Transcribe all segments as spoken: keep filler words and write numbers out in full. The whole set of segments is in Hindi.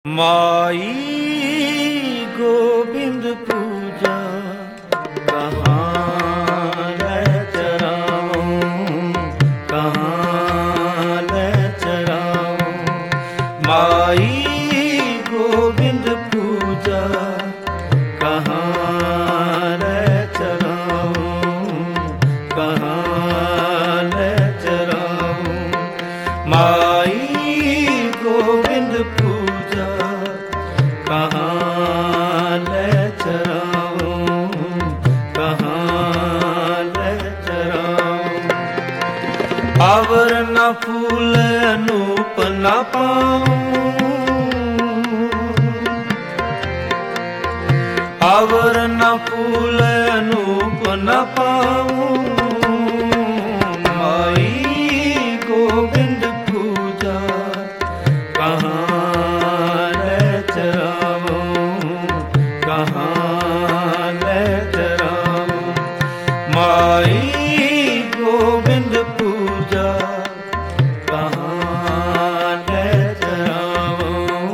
माई गोविंद पूजा कहाँ ले चराऊं, कहाँ ले चराऊं। माई गोविंद पूजा कहाँ ले चराऊं, कहाँ ले चराऊं। माई गोविंद पूजा कहाँ ले चराऊं, कहाँ ले चराऊं। आवर न फूल अनूप न पाऊं, आवर न फूल अनूप न पाऊं। माई गोविंद पूजा कहाँ ले चराऊं, कहाँ ले चराऊं। माई गोविंद पूजा कहाँ ले चराऊं,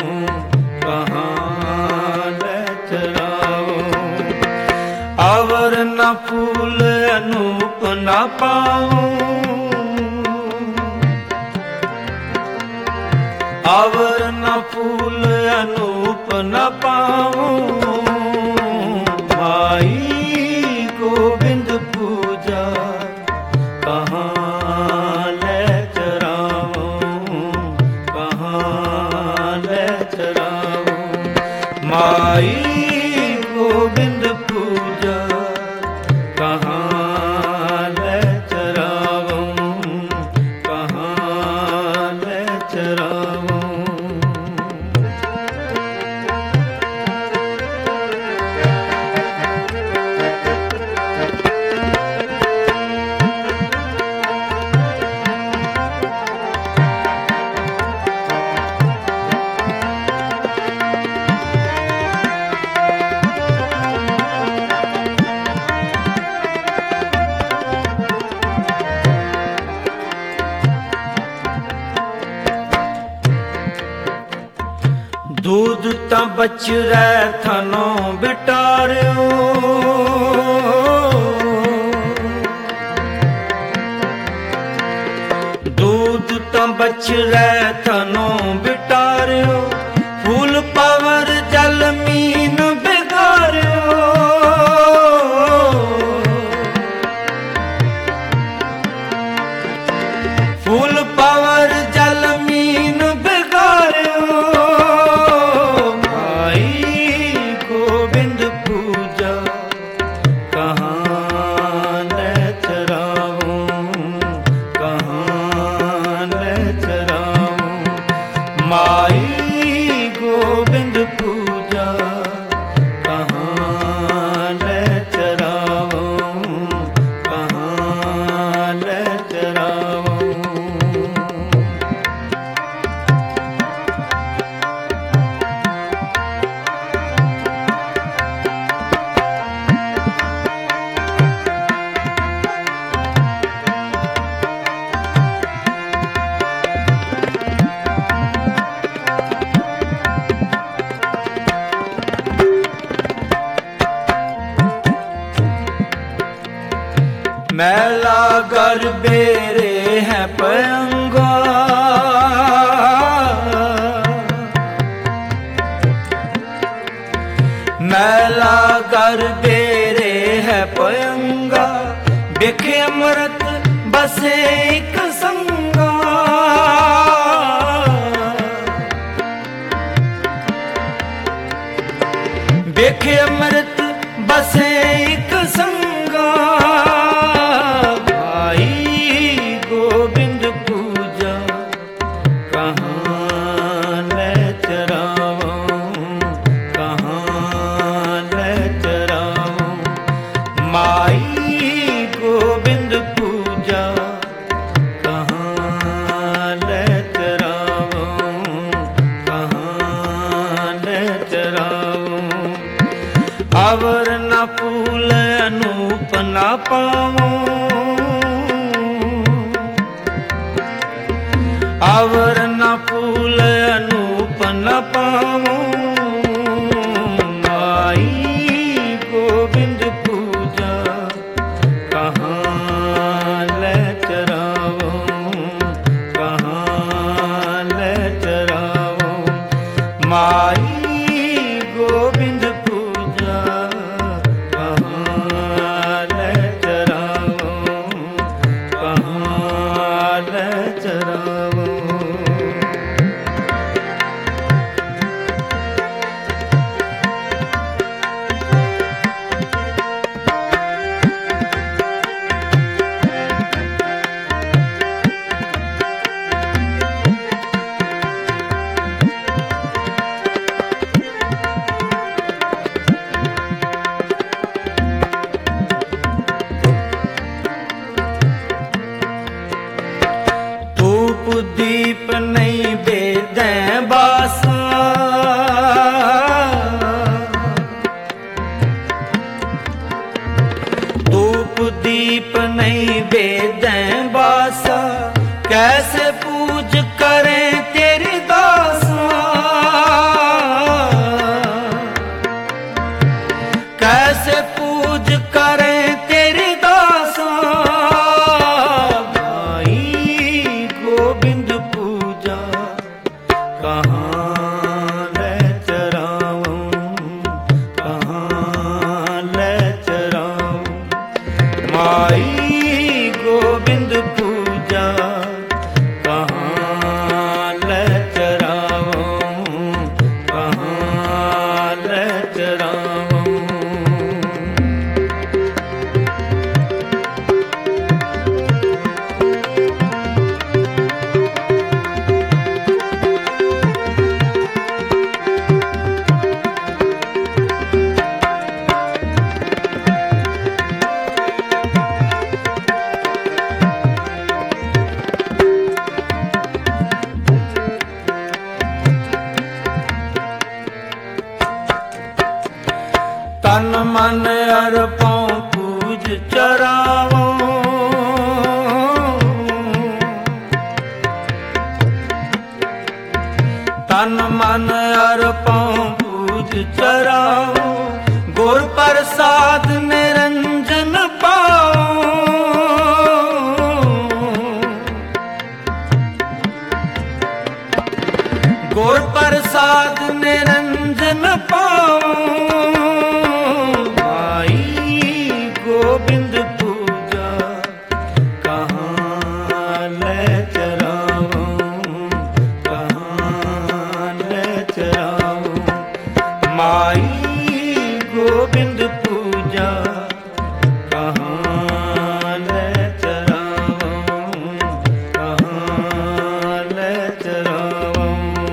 कहाँ ले चराऊं। आवर न फूल अनूप न पाऊं, आवर न फूल अनूप न पाऊं। माई गोविंद पूजा कहाँ ले चराऊं, कहाँ ले चराऊं। माई गोविंद पूजा कहाँ ले चराऊं, कहाँ ले चराऊं। दूध ता बच रहे थानों बिटारियो, दूध ता बच रहे थानों बिटारियो। फूल पावर जल मीन बिगारियो, फूल पावर जल मीन बिगारियो। गोविंद पूजा कहाँ ले चराऊं, कहाँ ले चराऊं। माई गोविंद पूजा कहाँ ले चराऊं, कहाँ ले चराऊं। मैला घर बेरे है पयंगा, मैला घर बेरे है पयंगा। बिखे अमृत बसे एक संगा, बिखे अमृत बसे एक संगा। गोविंद पूजा कहाँ ले चराऊं, कहाँ ले चराऊं। माई गोविंद पूजा कहाँ ले चराऊं, कहाँ ले चराऊं। आवर न फूल अनूप न पाऊं, आवर न फूल अनूप न पाऊं, माई गोविंद पूजा कहाँ ले चराऊं, कहाँ ले चराऊं। माई गोविंद पूजा कहाँ ले चराऊं, कहाँ ले चराऊं। दीप नहीं बेदें बासा, धूप दीप नहीं बेदें बासा, कैसे पूज करें तेरी दासा, कैसे पूज करें तेरी दासा। गोविंद पूजा कहाँ ले चराऊं, कहाँ ले चराऊं। माई गोविंद पूजा कहाँ ले चराऊं, कहाँ ले चराऊं। तन मन अर्पों पूज चरावों, तन मन अर्पों पूज चरावों। गुर प्रसाद निरंजन पाऊं, गुर प्रसाद निरंजन पाऊं। गोविंद पूजा कहाँ ले चराऊं, कहाँ ले चराऊं। माई गोविंद पूजा कहाँ ले चराऊं, कहाँ ले चराऊं।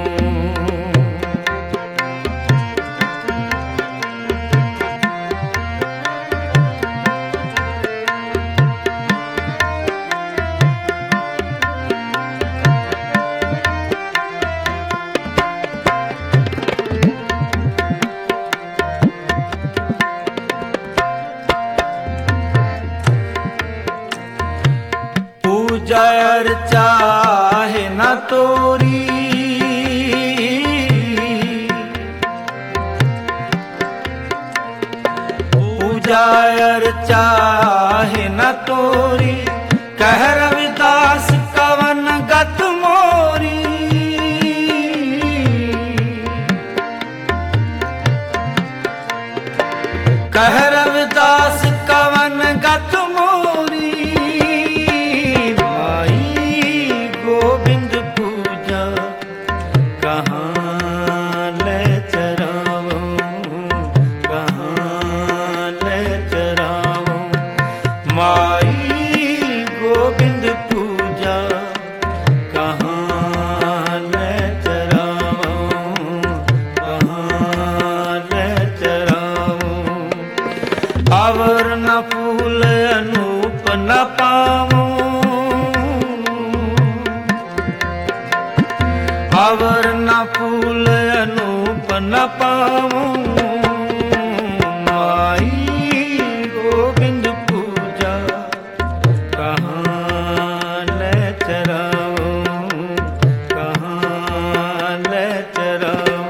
पूजा अर्चा है न तोरी, पूजा अर्चा है न तोरी। कह रविदास कवन गत मोरी, कह रविदास कवन गत मोरी। गोविंद पूजा कहाँ ले चराऊं, कहाँ ले चराऊं। माई गोविंद पूजा कहाँ ले चराऊं, कहाँ ले चराऊं। अवर न फूल अनूप न पाऊं, अवर न फूल अनूप न पाऊं। माई गोविंद पूजा कहाँ ले चराऊं, कहाँ ले चराऊं।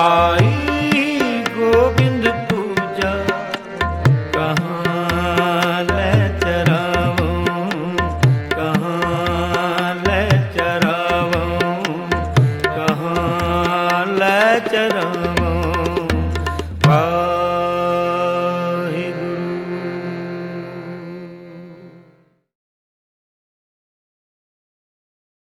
आई गोविंद पूजा कहाँ